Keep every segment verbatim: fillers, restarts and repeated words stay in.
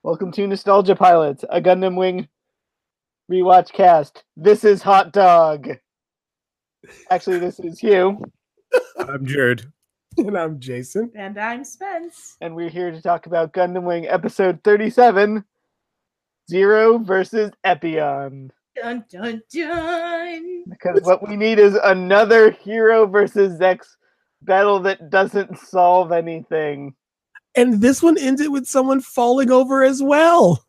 Welcome to Nostalgia Pilots, a Gundam Wing rewatch cast. This is Hot Dog. Actually, this is Hugh. I'm Jared. And I'm Jason. And I'm Spence. And we're here to talk about Gundam Wing episode thirty-seven, Zero versus Epion. Dun dun dun! Because what we need is another Hero versus Zex battle that doesn't solve anything. And this one ended with someone falling over as well.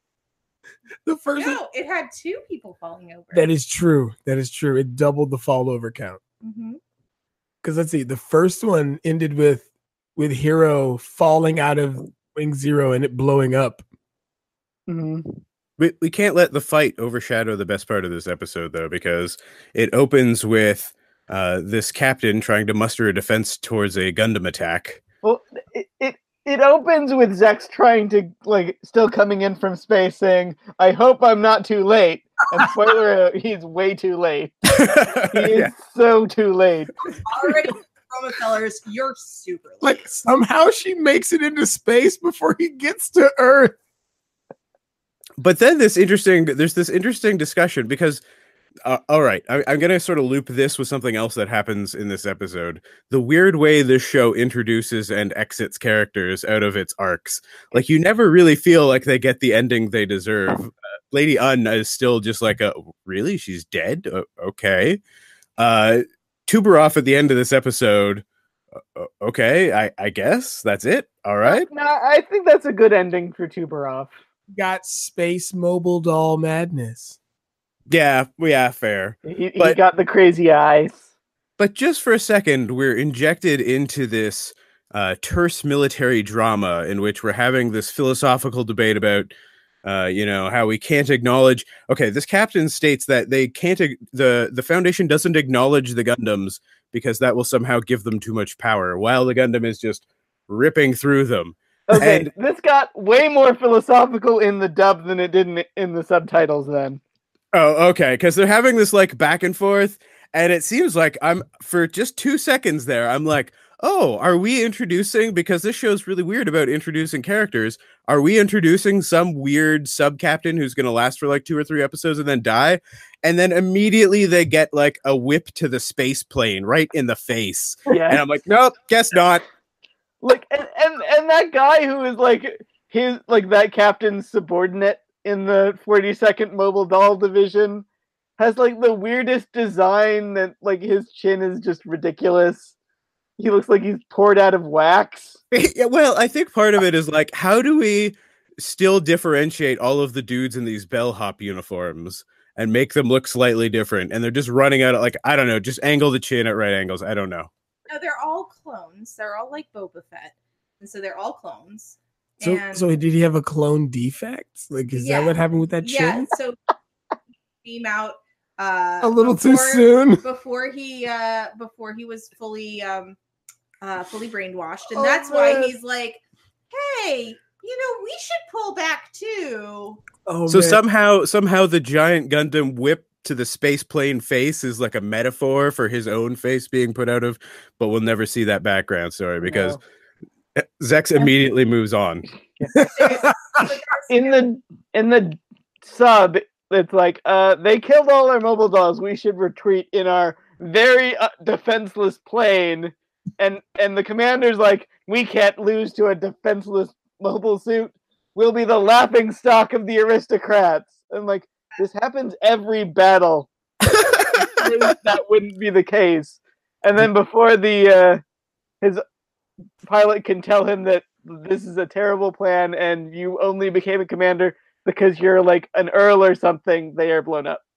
The first No, one... it had two people falling over. That is true. That is true. It doubled the fall over count. Mm-hmm. Because let's see, the first one ended with with Hero falling out of Wing Zero and it blowing up. Mm-hmm. We we can't let the fight overshadow the best part of this episode, though, because it opens with uh, this captain trying to muster a defense towards a Gundam attack. Well, it, it it opens with Zex trying to, like, still coming in from space saying, I hope I'm not too late. And spoiler alert, he's way too late. He is Yeah. so too late. Already, Roma fellers, you're super late. Like somehow she makes it into space before he gets to Earth. But then this interesting, there's this interesting discussion because, uh, all right, I, I'm going to sort of loop this with something else that happens in this episode. The weird way this show introduces and exits characters out of its arcs. Like, you never really feel like they get the ending they deserve. Uh, Lady Un is still just like, a, really? She's dead? Uh, okay. Uh, Tuberoff at the end of this episode, uh, okay, I, I guess that's it. All right. No, I think that's a good ending for Tuberoff. Got space mobile doll madness. Yeah, yeah, fair. He, But- he got the crazy eyes. But just for a second, we're injected into this uh, terse military drama in which we're having this philosophical debate about, uh, you know, how we can't acknowledge. Okay, this captain states that they can't. ag- the The Foundation doesn't acknowledge the Gundams because that will somehow give them too much power, while the Gundam is just ripping through them. Okay, And- this got way more philosophical in the dub than it did in, in the subtitles then. Oh, okay, because they're having this like back and forth, and it seems like I'm for just two seconds there. I'm like, oh, are we introducing? Because this show's really weird about introducing characters. Are we introducing some weird sub captain who's going to last for like two or three episodes and then die? And then immediately they get like a whip to the space plane right in the face, Yeah. and I'm like, nope, guess not. Like, and, and and that guy who is like his like that captain's subordinate in the forty-second Mobile Doll Division has like the weirdest design that like his chin is just ridiculous. He looks like he's poured out of wax. Yeah, well, I think part of it is like, how do we still differentiate all of the dudes in these bellhop uniforms and make them look slightly different? And they're just running out of like, I don't know, just angle the chin at right angles. I don't know. No, they're all clones. They're all like Boba Fett. And so they're all clones. So, and so did he have a clone defect? Like, is Yeah. that what happened with that yeah, chin? so he came out uh A little too before- soon. before he uh before he was fully um uh fully brainwashed. And Oh, that's why man. he's like, hey, you know, we should pull back too. Oh, So man. somehow, somehow the giant Gundam whip to the space plane face is like a metaphor for his own face being put out of, but we'll never see that background story because Zex immediately moves on. In the in the sub, it's like uh they killed all our mobile dolls. We should retreat in our very uh, defenseless plane. And and the commander's like, we can't lose to a defenseless mobile suit. We'll be the laughing stock of the aristocrats. And like, this happens every battle. That wouldn't be the case. And then before the uh, his pilot can tell him that this is a terrible plan and you only became a commander because you're like an earl or something, they are blown up.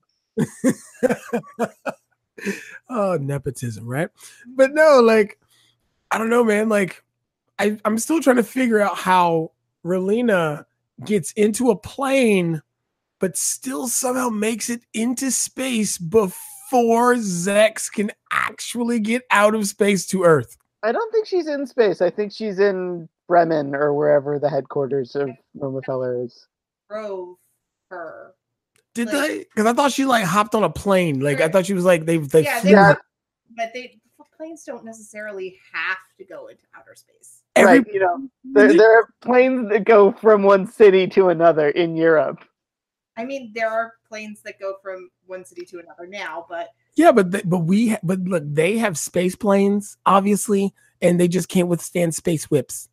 Oh, nepotism, right? But no, like, I don't know, man. Like, I, I'm still trying to figure out how Relina gets into a plane, but still somehow makes it into space before Zex can actually get out of space to Earth. I don't think she's in space. I think she's in Bremen or wherever the headquarters of Romefeller is. Drove her. Did Like- they? Because I thought she like hopped on a plane. Like I Sure. thought she was like they they Yeah, flew they her. but they planes don't necessarily have to go into outer space. Every, right, you know, there, there are planes that go from one city to another in Europe. I mean, there are planes that go from one city to another now, but yeah, but the, but we ha- but look, they have space planes, obviously, and they just can't withstand space whips.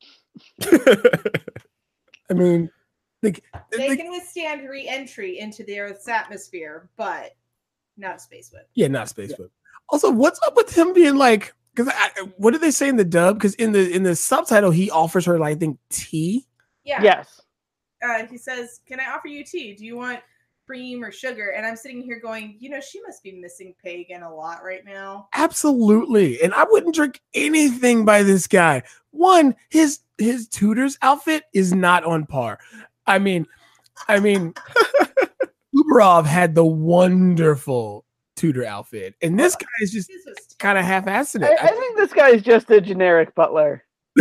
I mean, like they like, can withstand re-entry into the Earth's atmosphere, but not a space whip. yeah, not space whip. Also, what's up with him being like? Because what did they say in the dub? Because in the in the subtitle, he offers her like I think tea. Yeah. Yes. Uh, he says, "Can I offer you tea? Do you want cream or sugar?" And I'm sitting here going, you know, she must be missing Pagan a lot right now. Absolutely, and I wouldn't drink anything by this guy. One, his his tutor's outfit is not on par. I mean, I mean, Uberov had the wonderful tutor outfit, and this guy is just kind of half-assing it. I, I think this guy is just a generic butler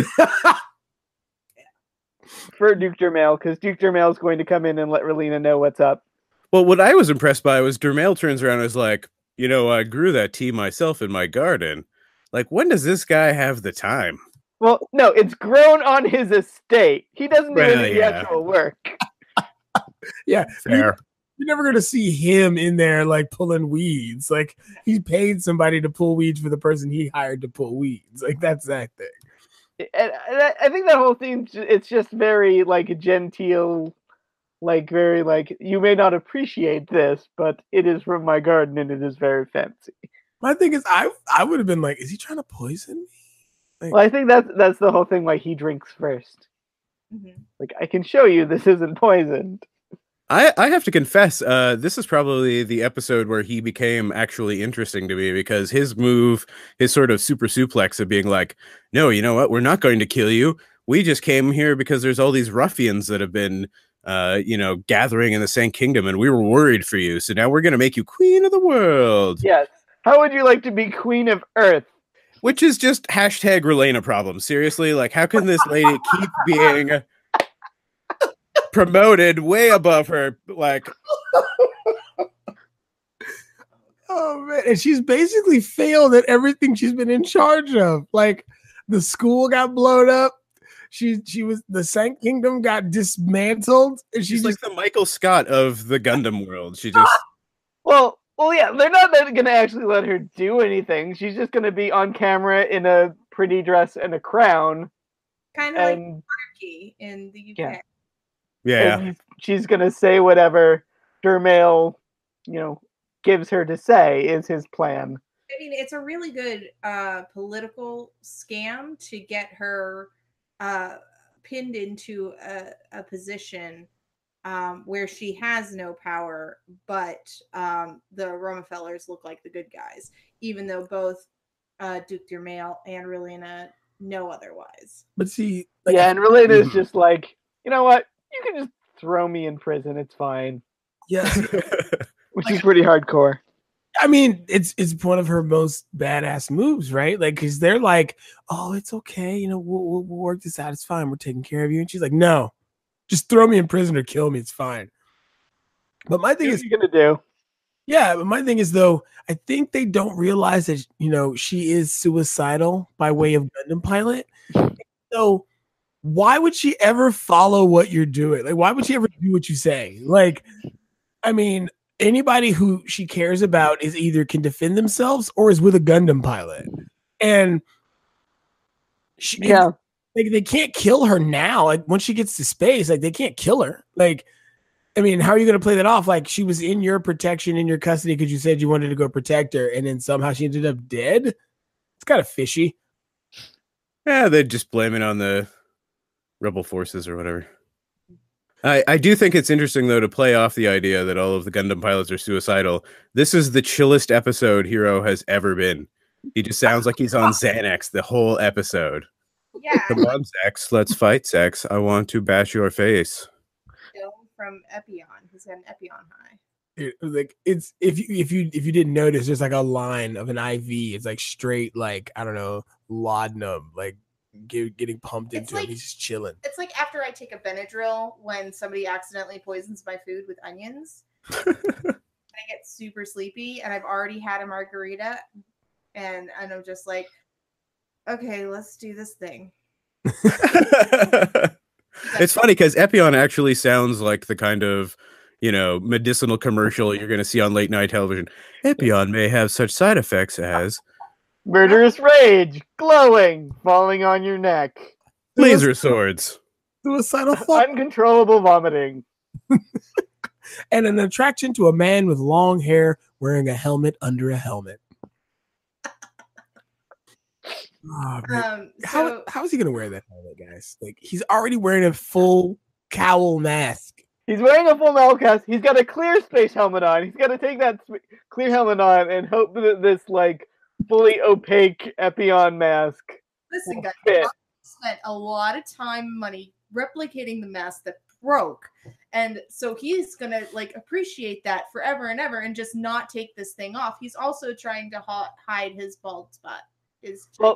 for Duke Dermail, because Duke Dermail is going to come in and let Relina know what's up. Well, what I was impressed by was Dermail turns around and is like, you know, I grew that tea myself in my garden. Like, when does this guy have the time? Well, no, it's grown on his estate. He doesn't do Well, any of the yeah. actual work. Yeah, Fair. You're, you're never going to see him in there like pulling weeds. Like he paid somebody to pull weeds for the person he hired to pull weeds. Like that's that thing. And, and I, I think that whole thing, it's just very like genteel, like very like, you may not appreciate this, but it is from my garden and it is very fancy. My thing is, I I would have been like, is he trying to poison me? Like, Well, I think that's that's the whole thing. Why he drinks first. Mm-hmm. Like, I can show you this isn't poisoned. I, I have to confess, uh, this is probably the episode where he became actually interesting to me, because his move, his sort of super suplex of being like, no, you know what? We're not going to kill you. We just came here because there's all these ruffians that have been, uh, you know, gathering in the Sand Kingdom, and we were worried for you. So now we're going to make you queen of the world. Yes. How would you like to be queen of Earth? Which is just hashtag Relena problem. Seriously, like, how can this lady keep being promoted way above her? Like, oh man, and she's basically failed at everything she's been in charge of. Like the school got blown up. She she was the Sand Kingdom got dismantled, and she she's just like the Michael Scott of the Gundam world. She just Well, well, yeah, they're not going to actually let her do anything. She's just going to be on camera in a pretty dress and a crown. Kind of like And monarchy in the U K. Yeah. yeah. and she's going to say whatever Dermail, you know, gives her to say is his plan. I mean, it's a really good uh, political scam to get her uh, pinned into a, a position um, where she has no power, but um, the Romafellers look like the good guys, even though both uh, Duke Dermail and Relena know otherwise. but see, like, Yeah, and Relena is Mhm. just like, you know what? You can just throw me in prison. It's fine. yeah. Which is pretty hardcore. I mean, it's it's one of her most badass moves, right? Like, because they're like, "Oh, it's okay, you know, we'll, we'll we'll work this out. It's fine. We're taking care of you." And she's like, "No, just throw me in prison or kill me. It's fine." But my thing What is, are you going to do? yeah, but my thing is though, I think they don't realize that you know she is suicidal by way of Gundam pilot. So why would she ever follow what you're doing? Like, why would she ever do what you say? Like, I mean, anybody who she cares about is either can defend themselves or is with a Gundam pilot. And she, Yeah. like they can't kill her now. Like once she gets to space, like they can't kill her. Like, I mean, how are you going to play that off? Like she was in your protection, in your custody because you said you wanted to go protect her, and then somehow she ended up dead. It's kind of fishy. Yeah, they'd just blame it on the rebel forces or whatever. I, I do think it's interesting, though, to play off the idea that all of the Gundam pilots are suicidal. This is the chillest episode Hero has ever been. He just sounds like he's on Xanax the whole episode. Yeah, Come on, Zex, let's fight, Zex. I want to bash your face. from Epion. He's got an Epion high. It, like it's if you if you if you didn't notice, there's like a line of an I V. It's like straight, like I don't know, laudanum, like get, getting pumped It's into like- him. He's just chilling. It's like after I take a Benadryl when somebody accidentally poisons my food with onions. And I get super sleepy, and I've already had a margarita, and, and I'm just like, okay, let's do this thing. It's funny because Epion actually sounds like the kind of, you know, medicinal commercial you're going to see on late night television. Epion may have such side effects as murderous rage, glowing, falling on your neck, laser swords, suicidal thought, uncontrollable vomiting, and an attraction to a man with long hair wearing a helmet under a helmet. Oh, Um, how so how is he gonna wear that helmet, guys? Like he's already wearing a full cowl mask. He's wearing a full metal cast. He's got a clear space helmet on. He's got to take that sp- clear helmet on and hope that this like fully opaque Epion mask listen, will guys, fit. I spent a lot of time and money replicating the mask that broke, and so he's gonna like appreciate that forever and ever, and just not take this thing off. He's also trying to ha- hide his bald spot. His Well,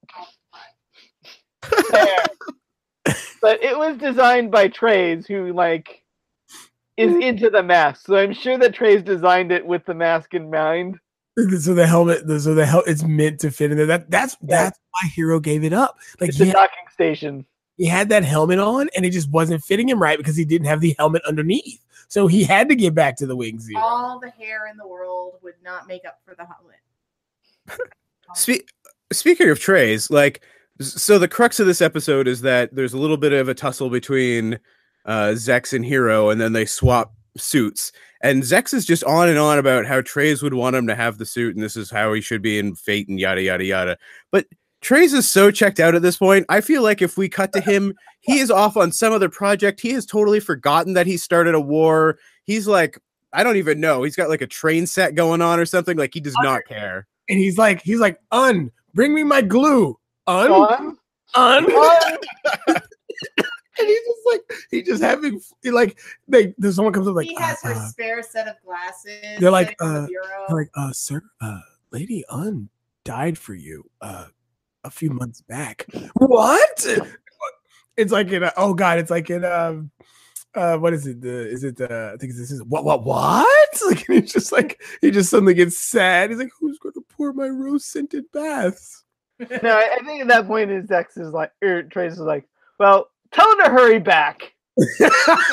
fair. But it was designed by Trey's, who like is into the mask. So I'm sure that Trey's designed it with the mask in mind. So the helmet, so the hel- it's meant to fit in there. That that's Yeah. that's why Hero gave it up. Like It's he a had, docking station. he had that helmet on, and it just wasn't fitting him right because he didn't have the helmet underneath. So he had to get back to the Wing Zero. all the hair in the world would not make up for the helmet. Spe- speaking of trays, like, so the crux of this episode is that there's a little bit of a tussle between uh, Zex and Hero, and then they swap suits. And Zex is just on and on about how Trays would want him to have the suit, and this is how he should be in Fate, and yada, yada, yada. But Trays is so checked out at this point. I feel like if we cut to him, he is off on some other project. He has totally forgotten that he started a war. He's like, I don't even know. He's got like a train set going on or something. Like, he does not care. And he's like, he's like, Un, bring me my glue. Un, On, un. on. And he's just like, he just having like they there's someone comes up like he has uh, her uh, spare set of glasses. they're like, sitting on the uh, bureau. they're like, uh, sir, uh, Lady Un died for you uh a few months back. What? It's like in a, oh god, it's like in um uh what is it? The is it uh I think this is what what what? Like he's just like he just suddenly gets sad. He's like, who's gonna pour my rose scented baths? No, I I think at that point his Zex is like, or Trace is like, well, tell him to hurry back. But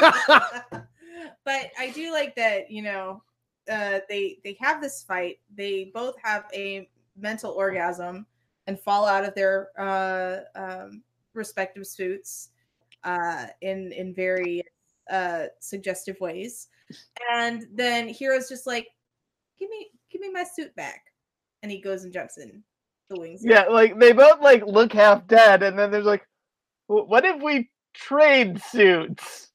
I do like that, you know, uh, they they have this fight. They both have a mental orgasm and fall out of their uh, um, respective suits uh, in in very uh, suggestive ways. And then Hero's just like, "Give me, give me my suit back," and he goes and jumps in the wings. Yeah, like they both like look half dead, and then there's like, "Well, what if we trade suits?"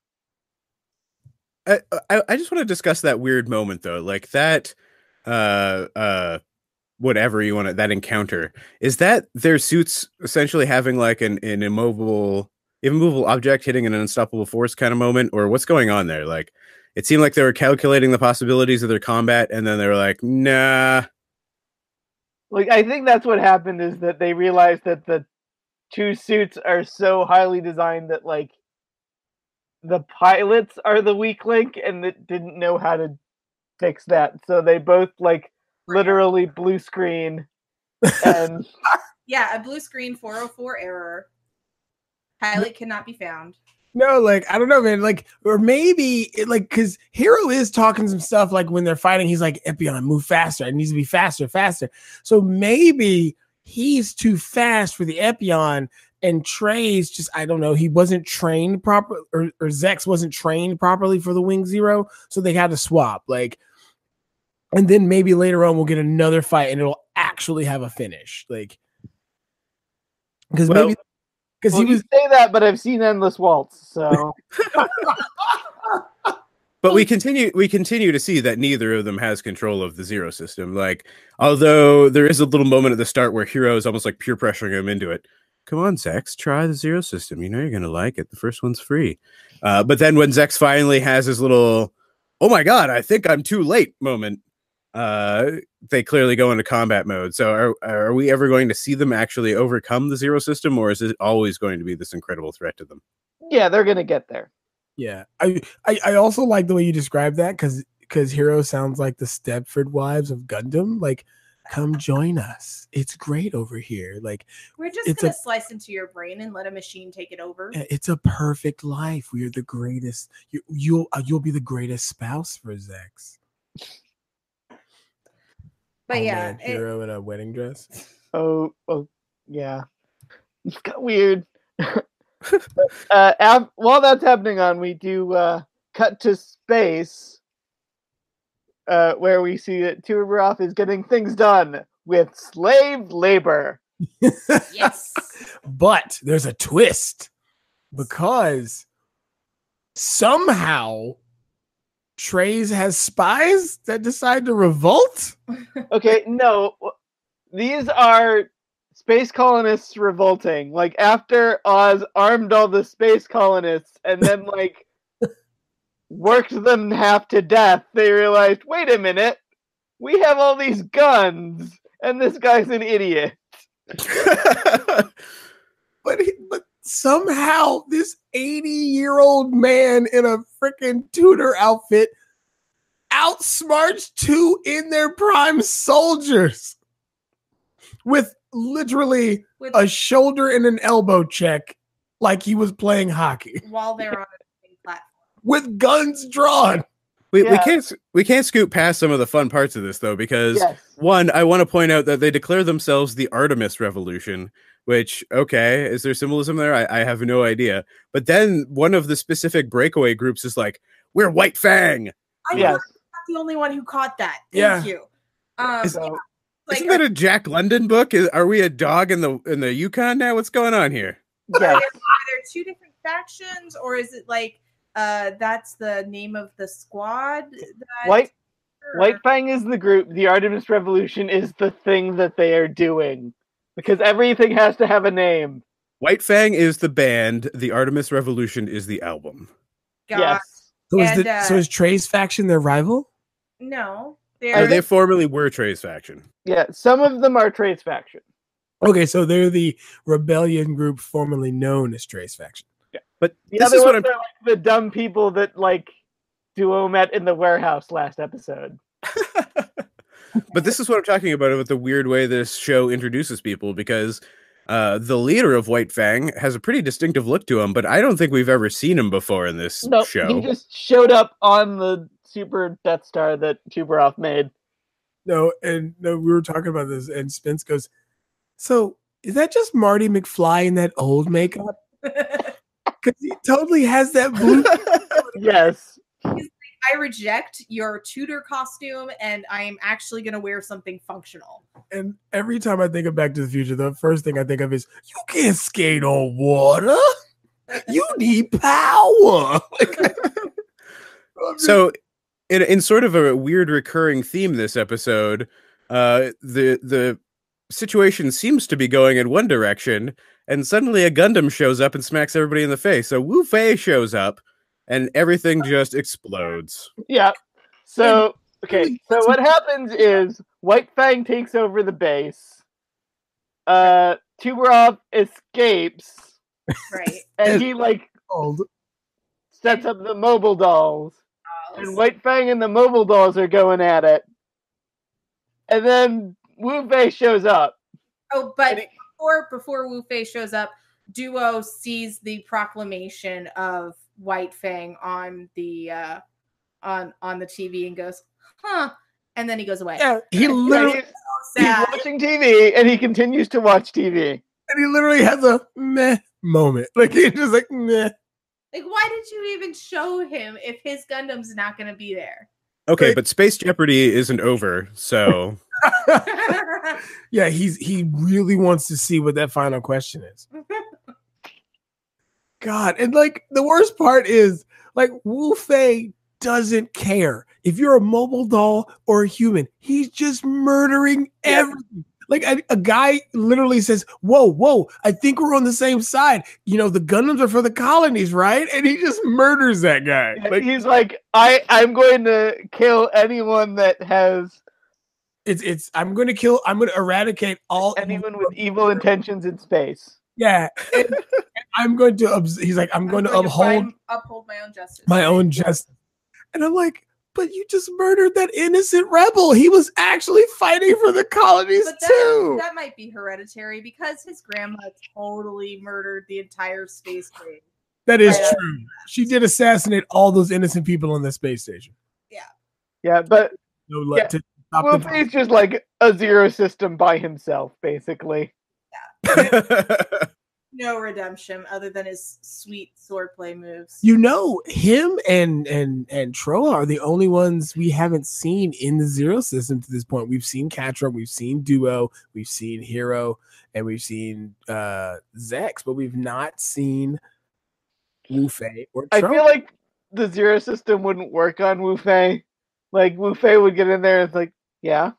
I, I I just want to discuss that weird moment though, like that, uh, uh, whatever you want to, that encounter, is that their suits essentially having like an, an immovable, immovable object hitting an unstoppable force kind of moment, or what's going on there? Like, it seemed like they were calculating the possibilities of their combat, and then they were like, nah. Like, I think that's what happened is that they realized that the two suits are so highly designed that like the pilots are the weak link, and that didn't know how to fix that. So they both like literally blue screen and Yeah, a blue screen four oh four error. Pilot cannot be found. No, like I don't know, man. Like, or maybe it, like because Hero is talking some stuff like when they're fighting, he's like, Epion, move faster. It needs to be faster, faster. So maybe he's too fast for the Epion, and Trey's just I don't know. He wasn't trained proper, or, or Zex wasn't trained properly for the Wing Zero, so they had to swap. Like, and then maybe later on we'll get another fight, and it'll actually have a finish. Like, because Well, maybe. Because well, he was you say that, but I've seen Endless Waltz, so But we continue we continue to see that neither of them has control of the Zero system. Like, although there is a little moment at the start where Hero is almost like peer pressuring him into it. Come on, Zex, try the Zero system. You know you're gonna like it. The first one's free. Uh, but then when Zex finally has his little, oh my god, I think I'm too late moment, uh, they clearly go into combat mode. So are are we ever going to see them actually overcome the Zero system, or is it always going to be this incredible threat to them? yeah, they're gonna get there. Yeah, I, I I also like the way you describe that because because Hero sounds like the Stepford Wives of Gundam. Like come join us. It's great over here. Like We're just it's gonna a- slice into your brain and let a machine take it over. it's a perfect life. We are the greatest. You, you'll uh, you'll be the greatest spouse for Zex. But Oh, yeah, man, it- hero in a wedding dress. Oh, oh, yeah. It's got weird. uh, af- while that's happening on, we do uh, cut to space, uh, where we see that Tuberoff is getting things done with slave labor. yes. But there's a twist because somehow Trays has spies that decide to revolt. Okay, no, these are space colonists revolting. Like after Oz armed all the space colonists and then like worked them half to death, they realized, wait a minute, we have all these guns, and this guy's an idiot. But he, but somehow this eighty-year-old man in a freaking Tudor outfit outsmarts two in their prime soldiers with literally With, a shoulder and an elbow check like he was playing hockey while they're on a platform. with guns drawn. We, we Yeah. can't s- we can't scoot past some of the fun parts of this though, because Yes. one, I want to point out that they declare themselves the Artemis Revolution, which, okay, is there symbolism there? I, I have no idea. But then one of the specific breakaway groups is like, we're White Fang. I know Yes. I'm not the only one who caught that. Thank Yeah. you. Um, Is- yeah, So, like, Isn't that a Jack London book? Is, are we a dog in the in the Yukon now? What's going on here? are yes. there two different factions, or is it like uh that's the name of the squad? That, White or- White Fang is the group. The Artemis Revolution is the thing that they are doing. Because everything has to have a name. White Fang is the band. The Artemis Revolution is the album. God, Yes. So is, And, the, uh, so is Trey's faction their rival? no, Oh, they're they formerly were Trey's faction. Yeah, some of them are Trace faction. Okay, so they're the rebellion group formerly known as Trey's faction. But The this other is what ones I'm. are like the dumb people that like Duo met in the warehouse last episode. But this is what I'm talking about with the weird way this show introduces people, because uh, the leader of White Fang has a pretty distinctive look to him, but I don't think we've ever seen him before in this No, show. he just showed up on the Super Death Star that Tuberoff made. No, and no, we were talking about this, and Spence goes, "So is that just Marty McFly in that old makeup? Because he totally has that blue." Yes. I reject your Tudor costume, and I am actually going to wear something functional. And every time I think of Back to the Future, the first thing I think of is, "You can't skate on water. You need power." Like, So, in in sort of a weird recurring theme this episode, uh, the the situation seems to be going in one direction, and suddenly a Gundam shows up and smacks everybody in the face. So Wu Fei shows up, and everything just explodes. Yeah. So okay. So what happens is White Fang takes over the base. Uh, Tuberoff escapes, Right. and he like old. sets up the mobile dolls. Oh, And White Fang and the mobile dolls are going at it. And then Wu Fei shows up. Oh, but And he- before before Wu Fei shows up, Duo sees the proclamation of White Fang on the uh on on the T V and goes, "Huh," and then he goes away. Yeah, he Yeah, literally he's, he's Sad. watching T V and he continues to watch T V. and he literally has a meh moment. Like he's just like meh. Like, why did you even show him if his Gundam's not going to be there? Okay, Right. but Space Jeopardy isn't over, so Yeah, he's he really wants to see what that final question is. God, and like the worst part is like Wu Fei doesn't care if you're a mobile doll or a human. He's just murdering everything. Like a, a guy literally says, "Whoa, whoa! I think we're on the same side. You know, the Gundams are for the colonies, right?" And he just murders that guy. Like He's like, I, I'm going to kill anyone that has it's it's. I'm going to kill. I'm going to eradicate all anyone with evil intentions in space. Yeah, and, and I'm going to. obs- He's like, I'm going to I'm uphold find- uphold my own justice. my own justice. And I'm like, but you just murdered that innocent rebel. He was actually fighting for the colonies But that, too. that might be hereditary because his grandma totally murdered the entire space grade. That is Right. true. She did assassinate all those innocent people on the space station. Yeah, but No, Yeah. to stop them. Wolfie's just like a zero system by himself, basically. No redemption other than his sweet swordplay moves. You know, him and and and Troa are the only ones we haven't seen in the Zero system to this point. We've seen Catra, we've seen Duo, we've seen Hero, and we've seen uh Zex, but we've not seen Wu Fei or I Troa. feel like the zero system wouldn't work on Wu Fei. Like Wu Fei would get in there and it's like, yeah,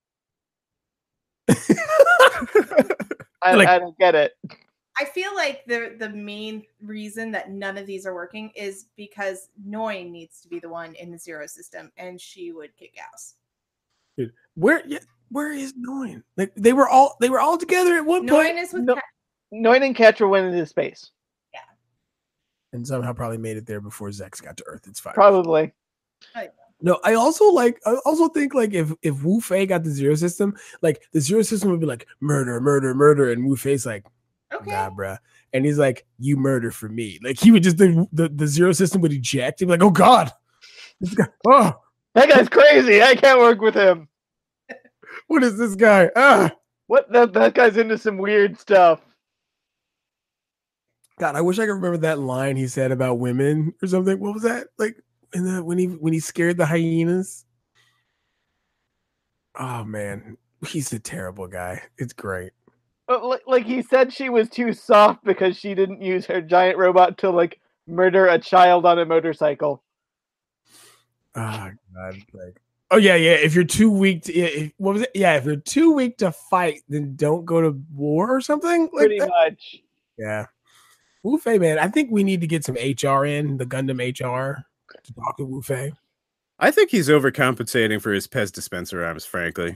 I, Like- I don't get it. I feel like the the main reason that none of these are working is because Noin needs to be the one in the zero system, and she would kick ass. where yeah, where is Noin? Like they were all they were all together at one point. Noin is with No. Cat- Noin and Catra went into space. And somehow probably made it there before Zex got to Earth. It's fine. Probably. No, I also like. I also think like if if Wu Fei got the zero system, like the zero system would be like murder, murder, murder, and Wu Fei's like, okay. nah, bruh. And he's like, you murder for me. Like he would just the the, the zero system would eject. He'd be like, oh god, this guy. Oh, That guy's crazy. I can't work with him. what is this guy? Ah, What that that guy's into some weird stuff. God, I wish I could remember that line he said about women or something. What was that like? In the when he when he scared the hyenas. Oh man, he's a terrible guy. It's great. But like, like he said she was too soft because she didn't use her giant robot to like murder a child on a motorcycle. Oh God, like, oh yeah, yeah. If you're too weak to, if, what was it? Yeah, if you're too weak to fight, then don't go to war or something. Like Pretty that. much. Yeah. Wu Fei, man, I think we need to get some H R in the Gundam H R to talk to Wu Fei. I think he's overcompensating for his Pez dispenser arms, frankly.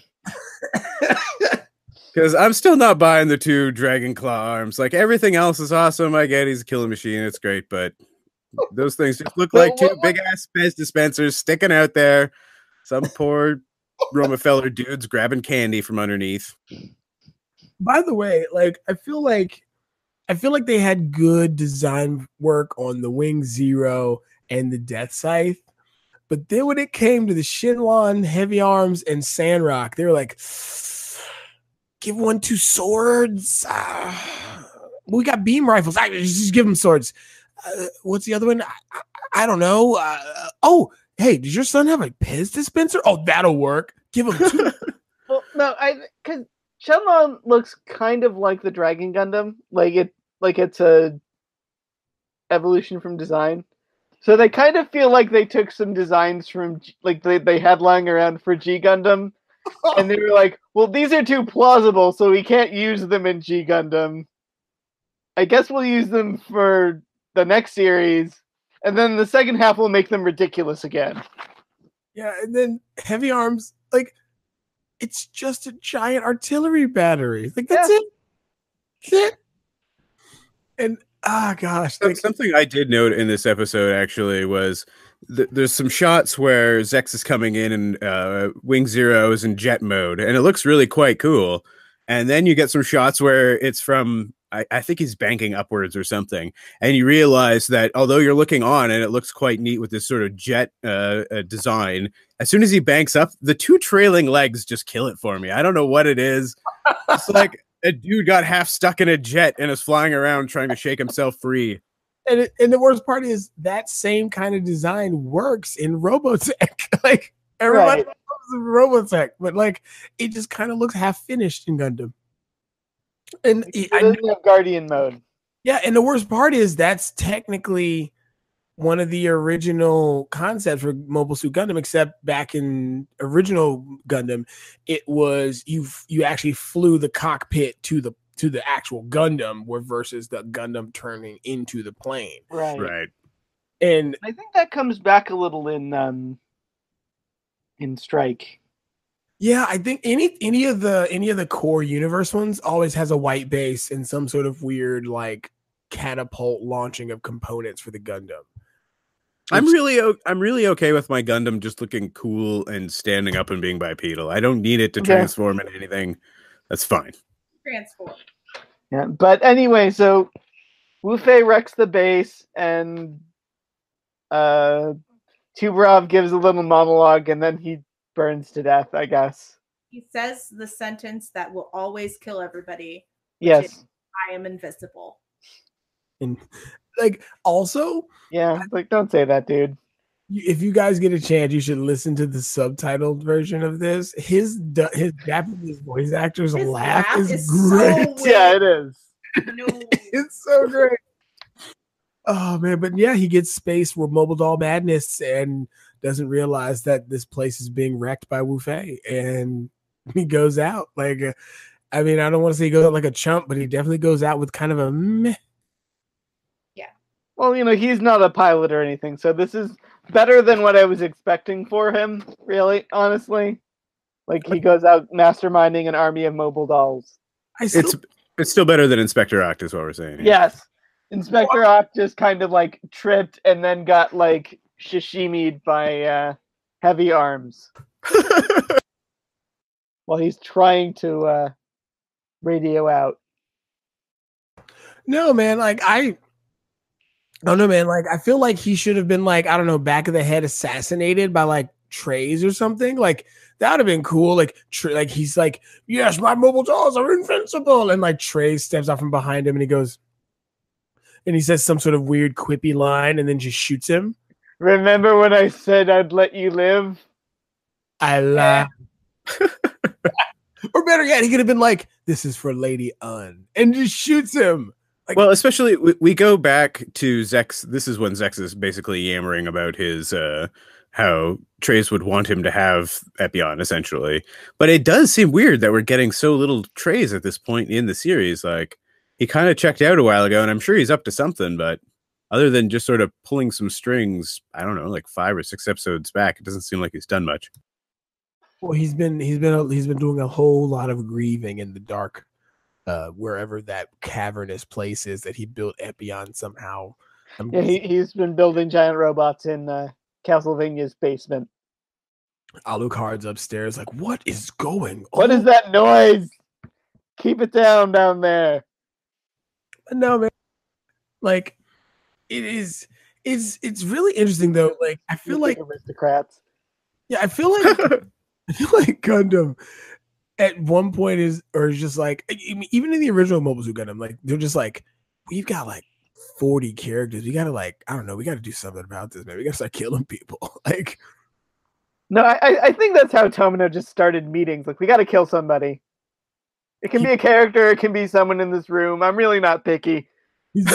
Because I'm still not buying the two Dragon Claw arms. Like everything else is awesome. I get he's a killing machine. It's great, but those things just look like two big ass Pez dispensers sticking out there. Some poor Romefeller dudes grabbing candy from underneath. By the way, like I feel like I feel like they had good design work on the Wing Zero and the Death Scythe. But then when it came to the Shinlon Heavy Arms and Sandrock, they were like, give one two swords. Ah, we got beam rifles. I just give them swords. Uh, what's the other one? I, I, I don't know. Uh, oh, hey, does your son have a Pez dispenser? Oh, that'll work. Give him two. Well, no, I because Shenlong looks kind of like the Dragon Gundam, like it, like it's a evolution from design. So they kind of feel like they took some designs from G- like they they had lying around for G Gundam, and they were like, "Well, these are too plausible, so we can't use them in G Gundam. I guess we'll use them for the next series, and then the second half will make them ridiculous again." Yeah, and then Heavy Arms, like, it's just a giant artillery battery. Like, that's Yeah. it. That's it. And, ah, gosh. So Like, something I did note in this episode actually was th- there's some shots where Zex is coming in and uh, Wing Zero is in jet mode, and it looks really quite cool. And then you get some shots where it's from, I, I think he's banking upwards or something, and you realize that although you're looking on and it looks quite neat with this sort of jet uh, uh, design, as soon as he banks up, the two trailing legs just kill it for me. I don't know what it is. It's like a dude got half stuck in a jet and is flying around trying to shake himself free. and, it, and the worst part is that same kind of design works in Robotech. Like, everybody Right. loves Robotech, but, like, it just kind of looks half finished in Gundam. And It I doesn't have Guardian mode. Yeah, and the worst part is that's technically one of the original concepts for Mobile Suit Gundam, except back in original Gundam, it was you you actually flew the cockpit to the to the actual Gundam, where versus the Gundam turning into the plane. Right. Right. And I think that comes back a little in um in Strike. yeah, I think any any of the any of the core universe ones always has a white base and some sort of weird like catapult launching of components for the Gundam. I'm Which- really o- I'm really okay with my Gundam just looking cool and standing up and being bipedal. I don't need it to Yeah. transform into anything. That's fine. Transform. Yeah, but anyway, so Wu Fei wrecks the base, and uh, Tuberov gives a little monologue, and then he burns to death, I guess. He says the sentence that will always kill everybody. which Yes. is, I am invisible. And like also, Yeah, like don't say that, dude. if you guys get a chance, you should listen to the subtitled version of this. His du- his Japanese voice actor's His laugh, laugh is, is great. so Yeah, it is. No. It's so great. Oh man, but yeah, he gets space with Mobile Doll Madness and doesn't realize that this place is being wrecked by Wu Fei, and he goes out like, uh, I mean, I don't want to say he goes out like a chump, but he definitely goes out with kind of a meh. Well, you know, he's not a pilot or anything, so this is better than what I was expecting for him, really, honestly. Like, he goes out masterminding an army of mobile dolls. I still, It's it's still better than Inspector Oct, is what we're saying. here. Yes. Inspector Oct just kind of, like, tripped and then got, like, sashimied by uh, heavy arms while he's trying to uh, radio out. no man, like I. I don't know, man. Like, I feel like he should have been like, I don't know, back of the head assassinated by like Trays or something. Like, that would have been cool. Like, Tra- like he's like, yes, my mobile dolls are invincible. And like Trey steps out from behind him and he goes, and he says some sort of weird quippy line and then just shoots him. Remember when I said I'd let you live? I laugh. Or better yet, he could have been like, this is for Lady Un, and just shoots him. Like, Well, especially we, we go back to Zex. This is when Zex is basically yammering about his uh, how Trace would want him to have Epion, essentially. But it does seem weird that we're getting so little Trace at this point in the series. Like, he kind of checked out a while ago, and I'm sure he's up to something. But other than just sort of pulling some strings, I don't know, like five or six episodes back, it doesn't seem like he's done much. well, he's been he's been he's been doing a whole lot of grieving in the dark. Uh, wherever that cavernous place is that he built Epion somehow. I'm Yeah, he, he's been building giant robots in uh, Castlevania's basement. Alucard's upstairs, like, what is going What on? is that noise? Keep it down down there. No, man. Like, it is. It's it's really interesting though. Like, I feel like aristocrats. yeah, I feel like I feel like Gundam at one point is or is just like I mean, even in the original Mobile Suit Gundam, like they're just like, we've got like forty characters. We gotta like, I don't know, we gotta do something about this, man. We gotta start killing people. Like, No, I I think that's how Tomino just started meetings. Like, we got to kill somebody. It can be a character. It can be someone in this room. I'm really not picky. he's,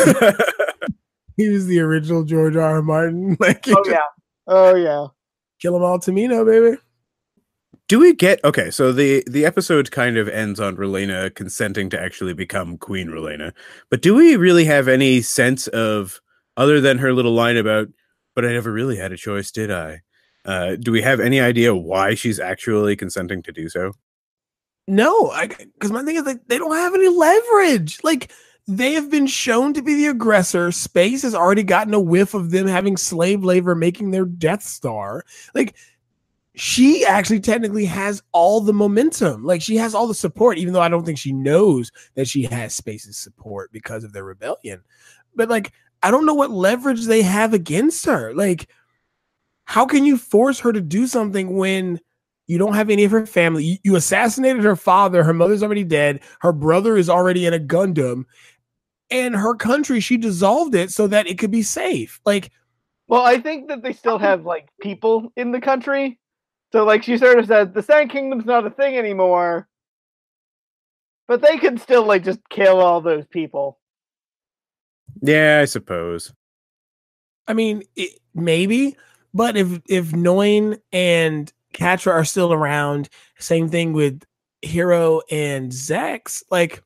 he was the original George R. R. Martin. Like, he Oh just yeah. Oh yeah. kill them all, Tamino, baby. Do we get okay? So the the episode kind of ends on Relena consenting to actually become Queen Relena, but do we really have any sense of, other than her little line about, "But I never really had a choice, did I?" Uh, do we have any idea why she's actually consenting to do so? No, I because my thing is like they don't have any leverage. Like, they have been shown to be the aggressor. Space has already gotten a whiff of them having slave labor making their Death Star. Like, she actually technically has all the momentum. Like, she has all the support, even though I don't think she knows that she has Space's support because of their rebellion. But like, I don't know what leverage they have against her. Like, how can you force her to do something when you don't have any of her family? You, you assassinated her father. Her mother's already dead. Her brother is already in a Gundam. And her country, she dissolved it so that it could be safe. Like, Well, I think that they still have like people in the country. So like she sort of says the Sand Kingdom's not a thing anymore. But they could still like just kill all those people. Yeah, I suppose. I mean, it, maybe, but if if Noin and Catra are still around, same thing with Hero and Zex, like,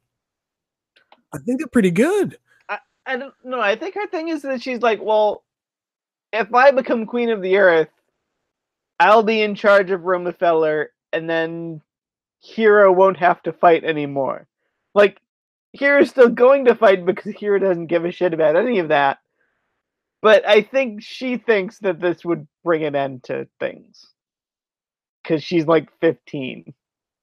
I think they're pretty good. I, I don't know. I think her thing is that she's like, well, if I become Queen of the Earth, I'll be in charge of Romefeller, and then Hero won't have to fight anymore. Like, Hero's still going to fight because Hero doesn't give a shit about any of that. but I think she thinks that this would bring an end to things because she's like fifteen.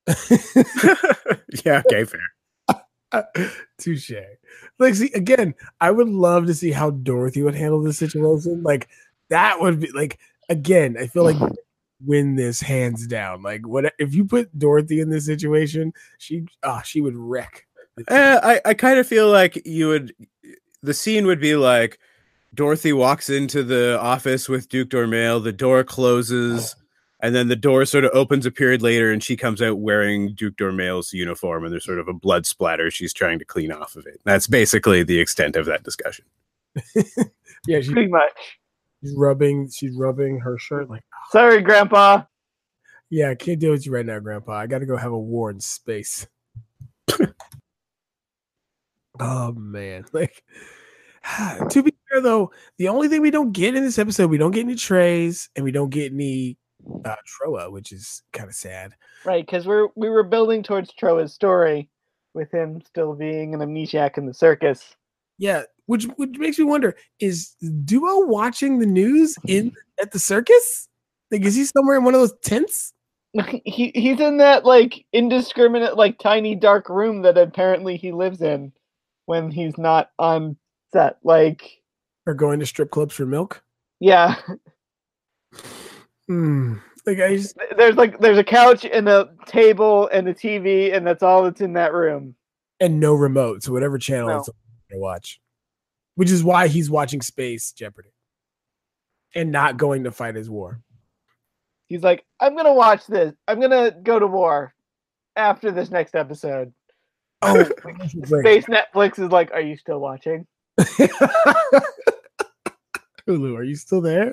Yeah, okay, fair. Touche. Like, see, again, I would love to see how Dorothy would handle this situation. Like, that would be like, again, I feel like win this hands down. Like, what if you put Dorothy in this situation? She, oh, she would wreck. Uh, I, I kind of feel like you would. The scene would be like Dorothy walks into the office with Duke Dormail. The door closes. And then the door sort of opens a period later, and she comes out wearing Duke Dormail's uniform, and there's sort of a blood splatter she's trying to clean off of it. That's basically the extent of that discussion. Yeah, she, Pretty much. she's rubbing, she's rubbing her shirt like, Sorry, Grandpa. yeah, I can't deal with you right now, Grandpa. I got to go have a war in space. Oh man, like to be fair though, the only thing we don't get in this episode, we don't get any Trays, and we don't get any uh, Troa, which is kind of sad. Right, because we're we were building towards Troa's story with him still being an amnesiac in the circus. Yeah, which which makes me wonder: is Duo watching the news in at the circus? Like, is he somewhere in one of those tents? He he's in that like indiscriminate, like tiny dark room that apparently he lives in when he's not on set. Like, Or going to strip clubs for milk? yeah, Hmm. Like I just there's like there's a couch and a table and a T V, and that's all that's in that room. and no remote, so whatever channel No. it's on to watch. Which is why he's watching Space Jeopardy and not going to fight his war. He's like, I'm gonna watch this. I'm gonna go to war after this next episode. Oh, Space Netflix is like, are you still watching? Hulu, are you still there?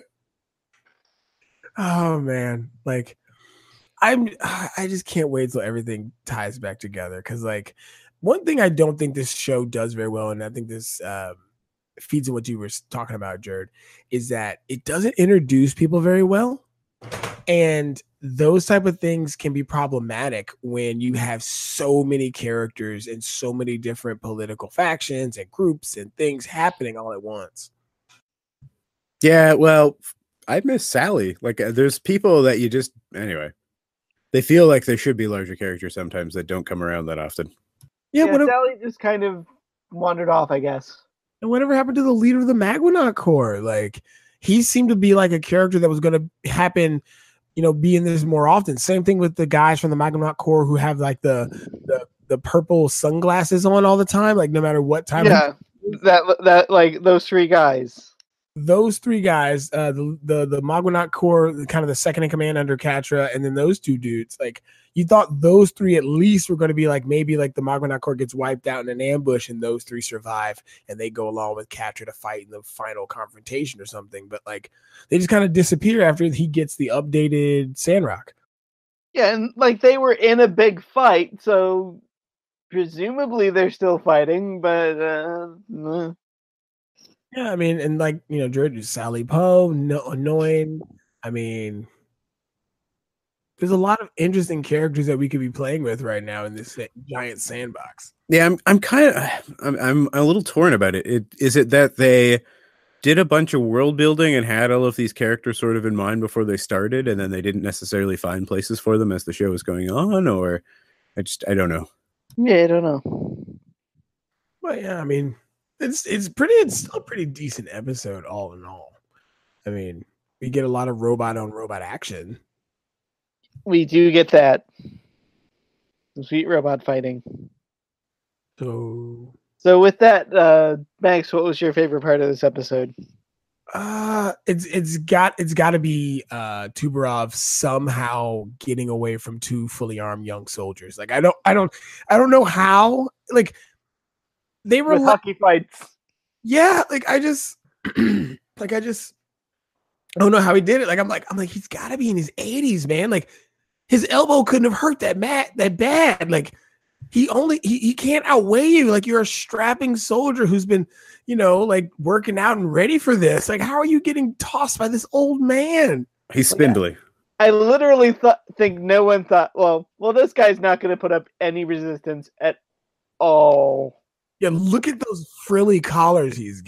Oh man, like I'm I just can't wait till everything ties back together, because like one thing I don't think this show does very well, and I think this um, feeds in what you were talking about, Jared, is that it doesn't introduce people very well. And those type of things can be problematic when you have so many characters and so many different political factions and groups and things happening all at once. Yeah, well, I miss Sally. Like, uh, there's people that you just anyway. They feel like they should be larger characters sometimes that don't come around that often. Yeah, Yeah, whatever, Sally just kind of wandered off, I guess. and whatever happened to the leader of the Magwanaut Corps? Like, he seemed to be like a character that was going to happen, you know, be in this more often. Same thing with the guys from the Magwanaut Corps who have like the the the purple sunglasses on all the time, like no matter what time. Yeah, that that like those three guys. Those three guys, uh, the the the Magwanaut Corps, kind of the second in command under Catra, and then those two dudes. Like, you thought those three at least were going to be like maybe like the Magwanaut Corps gets wiped out in an ambush, and those three survive, and they go along with Catra to fight in the final confrontation or something. But like, they just kind of disappear after he gets the updated Sandrock. Yeah, and like they were in a big fight, so presumably they're still fighting. But uh, uh, Yeah, I mean, and like, you know, Jared, Sally Poe, no, annoying. I mean, there's a lot of interesting characters that we could be playing with right now in this giant sandbox. Yeah, I'm I'm kind of I'm I'm a little torn about it. It is it that they did a bunch of world building and had all of these characters sort of in mind before they started, and then they didn't necessarily find places for them as the show was going on, or I just I don't know. yeah, I don't know. But yeah, I mean, it's it's pretty it's still a pretty decent episode all in all. I mean, we get a lot of robot on robot action. We do get that sweet robot fighting. So So with that, uh, Max, what was your favorite part of this episode? uh it's it's got it's got to be uh Tubarov somehow getting away from two fully armed young soldiers. Like I don't I don't I don't know how, like they were With like, hockey fights. yeah, like I just like I just I don't know how he did it. Like I'm like I'm like he's got to be in his eighties, man. Like his elbow couldn't have hurt that mad that bad. Like he only he, he can't outweigh you. Like you're a strapping soldier who's been, you know, like working out and ready for this. Like how are you getting tossed by this old man? He's spindly. I literally thought think no one thought, well, well, this guy's not going to put up any resistance at all. Yeah, look at those frilly collars he's got.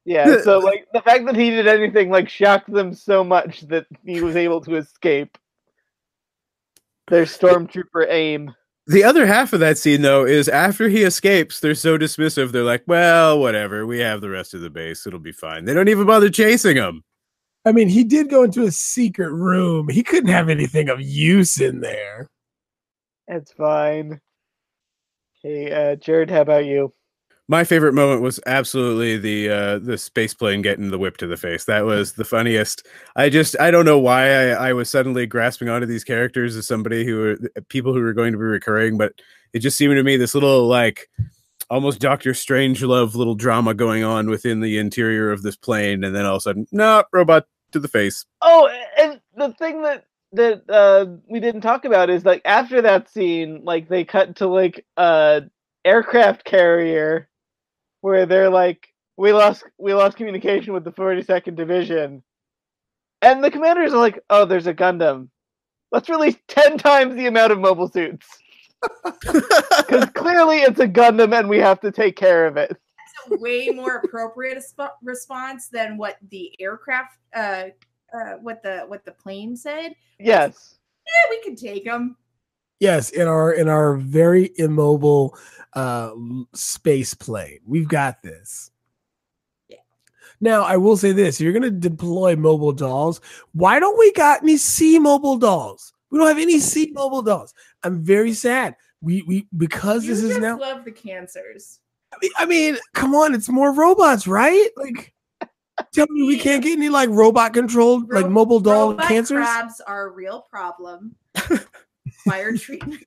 Yeah, so like the fact that he did anything like shocked them so much that he was able to escape their stormtrooper aim. The other half of that scene, though, is after he escapes, they're so dismissive. They're like, well, whatever. We have the rest of the base. It'll be fine. They don't even bother chasing him. I mean, he did go into a secret room. He couldn't have anything of use in there. It's fine. Hey, uh, Jared, how about you? My favorite moment was absolutely the uh, the space plane getting the whip to the face. That was the funniest. I just I don't know why I, I was suddenly grasping onto these characters as somebody who are people who are going to be recurring, but it just seemed to me this little like almost Doctor Strangelove little drama going on within the interior of this plane, and then all of a sudden, no, robot to the face. Oh, and the thing that that uh, we didn't talk about is like after that scene, like they cut to like a aircraft carrier. Where they're like, we lost we lost communication with the forty-second Division. And the commanders are like, oh, there's a Gundam. Let's release ten times the amount of mobile suits. Because clearly it's a Gundam and we have to take care of it. That's a way more appropriate sp- response than what the aircraft, uh, uh, what the what the plane said. Yes. Yeah, we can take them. Yes, in our in our very immobile uh space plane. We've got this. Yeah. Now, I will say this, you're going to deploy mobile dolls. Why don't we got any C mobile dolls? We don't have any C mobile dolls. I'm very sad. We we because You this is just now love the cancers. I mean, I mean, come on, it's more robots, right? Like tell me we can't get any like robot controlled Ro- like mobile doll robot cancers? crabs are a real problem. Fire treatment.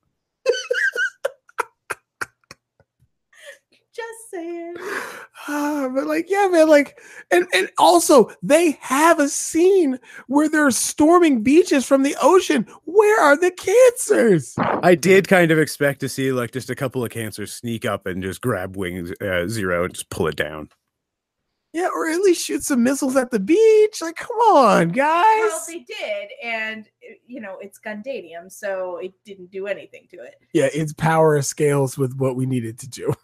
Just saying. Ah, but like, yeah, man, like, and, and also they have a scene where they're storming beaches from the ocean. Where are the cancers? I did kind of expect to see like just a couple of cancers sneak up and just grab Wing uh, Zero and just pull it down. Yeah, or at least shoot some missiles at the beach. Like, come on, guys. Well, they did, and you know it's Gundanium, so it didn't do anything to it. Yeah, its power scales with what we needed to do.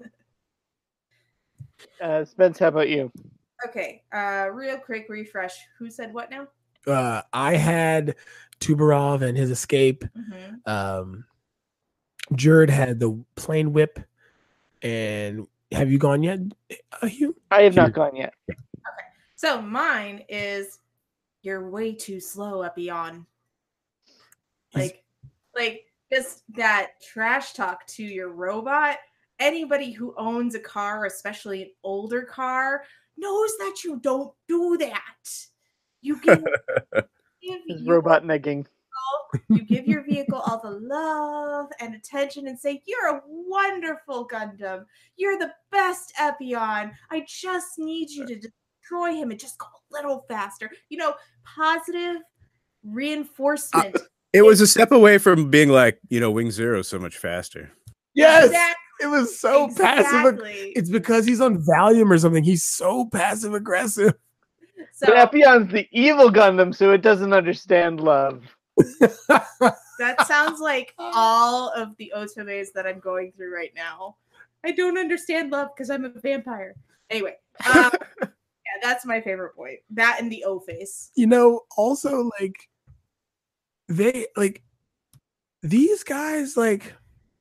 Uh, Spence, how about you? Okay, uh, real quick refresh. Who said what now? Uh, I had Tubarov and his escape. Mm-hmm. Um, Jared had the plane whip. And have you gone yet, uh, Hugh? I have not gone yet. Okay, so mine is you're way too slow, Epion. Like, like just that trash talk to your robot. Anybody who owns a car, especially an older car, knows that you don't do that. You give, give It's your robot negging. you give your vehicle all the love and attention and say, you're a wonderful Gundam. You're the best Epion. I just need you to destroy him and just go a little faster. You know, positive reinforcement. Uh, it was a step away from being like, you know, Wing Zero so much faster. Yes. Exactly. It was so passive. Exactly. It's because he's on Valium or something. He's so passive aggressive. So But Epion's the evil Gundam, so it doesn't understand love. that sounds like all of the otomes that I'm going through right now. I don't understand love because I'm a vampire. Anyway, um, yeah, that's my favorite point. That and the O face. You know, also like they like these guys, like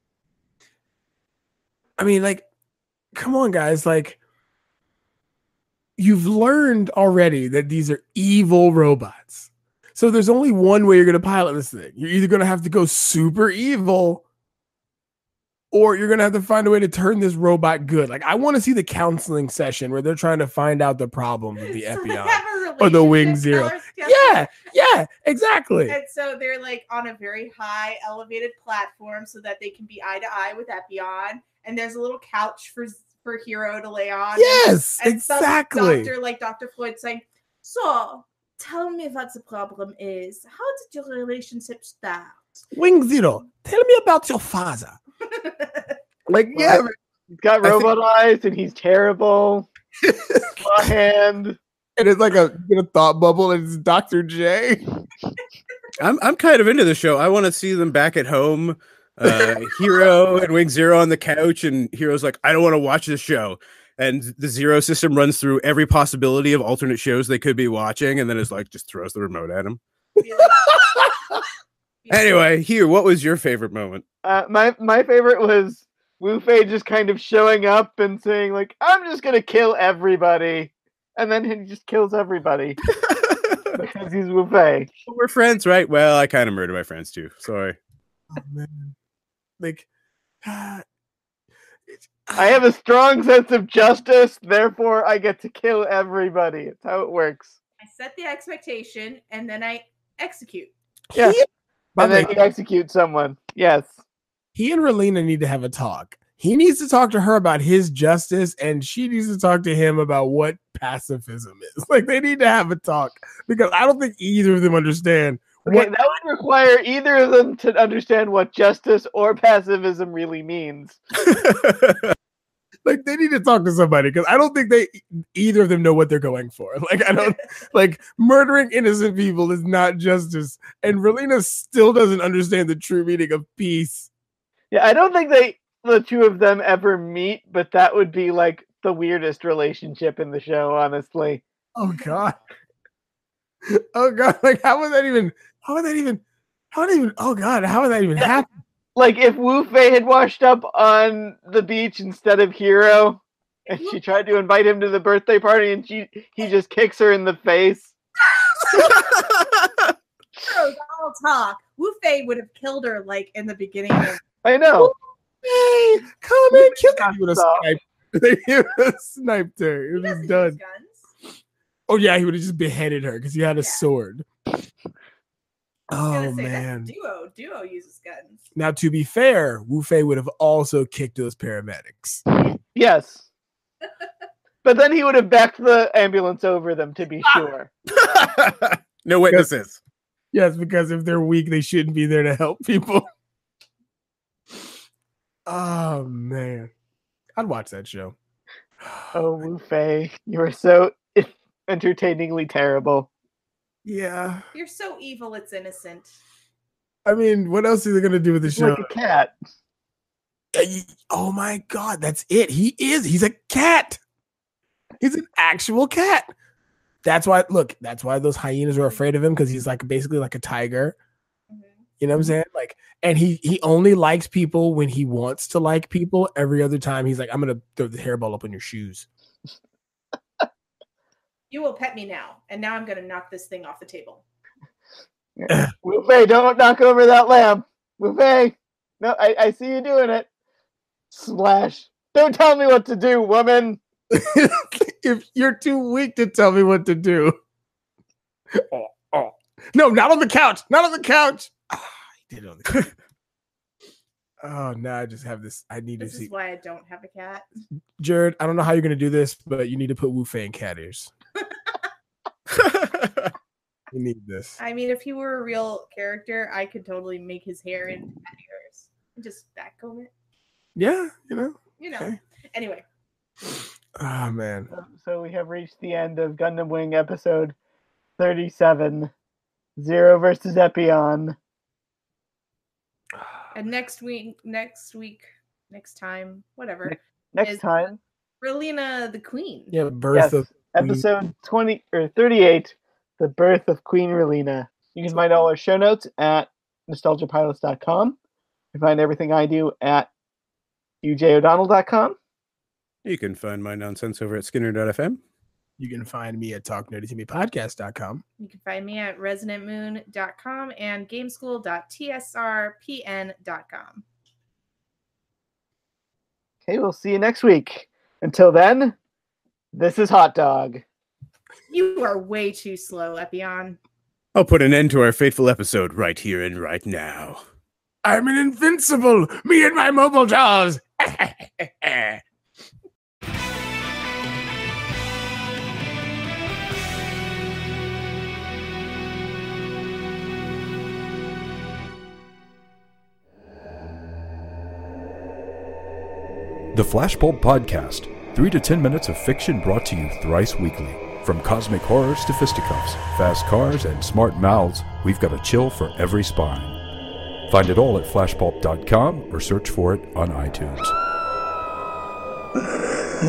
I mean, like, come on, guys, like you've learned already that these are evil robots. So there's only one way you're going to pilot this thing. You're either going to have to go super evil or you're going to have to find a way to turn this robot good. Like, I want to see the counseling session where they're trying to find out the problem with the So they Epion have a or the Wing relationship, Zero. Dallas Kessler. Yeah, yeah, exactly. And so they're like on a very high elevated platform so that they can be eye to eye with Epion. And there's a little couch for for Hero to lay on. Yes, and, and some exactly. doctor like Doctor Floyd saying, so tell me what the problem is. How did your relationship start? Wing Zero, tell me about your father. Like, yeah, Well, he's got robot eyes and he's terrible. Claw hand. and it's like a, in a thought bubble, and it's Doctor J. I'm I'm kind of into the show. I want to see them back at home. Uh, Hero and Wing Zero on the couch, and Hero's like, I don't want to watch this show. and the Zero system runs through every possibility of alternate shows they could be watching, and then it's like just throws the remote at him. Anyway, here, what was your favorite moment? Uh, my my favorite was Wu Fei just kind of showing up and saying like, "I'm just gonna kill everybody," and then he just kills everybody because he's Wu Fei. We're friends, right? Well, I kind of murder my friends too. Sorry. Oh, man. Like, uh, I have a strong sense of justice, therefore I get to kill everybody. It's how it works. I set the expectation and then I execute. Yeah. He, by And the then way, you execute someone. Yes. he and Relina need to have a talk. He needs to talk to her about his justice, and she needs to talk to him about what pacifism is. Like, they need to have a talk because I don't think either of them understand. Okay, What, that would require either of them to understand what justice or pacifism really means. like, they need to talk to somebody because I don't think they either of them know what they're going for. Like, I don't like murdering innocent people is not justice, and Relina still doesn't understand the true meaning of peace. Yeah, I don't think they the two of them ever meet, but that would be like the weirdest relationship in the show, honestly. Oh God. Oh God. Like, how would that even? How would that even? How would that even? Oh God. How would that even happen? Like if Wu Fei had washed up on the beach instead of Hero, and she tried to invite him to the birthday party, and she he just kicks her in the face. Heroes all talk. Wu Fei would have killed her like in the beginning. Of- I know. Hey, come in, kill me. He would have Stop. sniped. He would have sniped her. It he was doesn't done. use guns. Oh yeah, he would have just beheaded her because he had a Yeah. sword. I was Oh gonna say, man. that's Duo. Duo uses guns. Now to be fair, Wu Fei would have also kicked those paramedics. Yes. But then he would have backed the ambulance over them to be sure. No witnesses. Yes, because if they're weak, they shouldn't be there to help people. Oh man, I'd watch that show. Oh, Wu Fei, you are so entertainingly terrible. Yeah, You're so evil, it's innocent. I mean, what else are they gonna do with the He's show? like a cat. Oh my God, that's it. He is. He's a cat. He's an actual cat. That's why. Look, that's why those hyenas are afraid of him because he's like basically like a tiger. Mhm. You know what I'm saying? Like, and he he only likes people when he wants to like people. Every other time, he's like, "I'm gonna throw the hairball up on your shoes." You will pet me now, and now I'm gonna knock this thing off the table. Wu Fei, don't knock over that lamp. Wu Fei, no, I, I see you doing it. Splash. Don't tell me what to do, woman. If you're too weak to tell me what to do. Oh, oh. No, not on the couch. Not on the couch. Ah, he did it on the couch. Oh, now I just have this. I need This to see. is why I don't have a cat. Jared, I don't know how you're going to do this, but you need to put Wu Fei in cat ears. You need this. I mean, if he were a real character, I could totally make his hair into cat ears. Just backcomb it. Yeah, you know. You know. Okay. Anyway, Oh, man. So we have reached the end of Gundam Wing episode thirty-seven. Zero versus Epion. and next week, next week, next time, whatever. Next Is- time, Relina the Queen. Yeah, birth yes, of. episode twenty or thirty-eight, The Birth of Queen Relina. You can find all our show notes at nostalgia pilots dot com. You can find everything I do at u j o'donnell dot com. You can find my nonsense over at skinner dot f m. You can find me at talk nerdy to me podcast dot com. You can find me at resonant moon dot com and gameschool dot t s r p n dot com. Okay, we'll see you next week. Until then, this is Hot Dog. You are way too slow, Epion. I'll put an end to our fateful episode right here and right now. I'm an invincible. Me and my mobile jaws. The Flashbulb Podcast. Three to ten minutes of fiction brought to you thrice weekly. From cosmic horrors to fisticuffs, fast cars, and smart mouths, we've got a chill for every spine. Find it all at flashbulb dot com or search for it on iTunes.